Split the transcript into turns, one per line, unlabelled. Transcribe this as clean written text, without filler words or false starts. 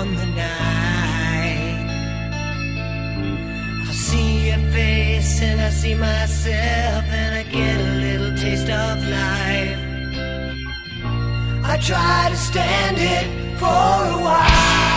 on the night. I see your face and I see myself, and I get a little taste of life. I try to stand it for a while.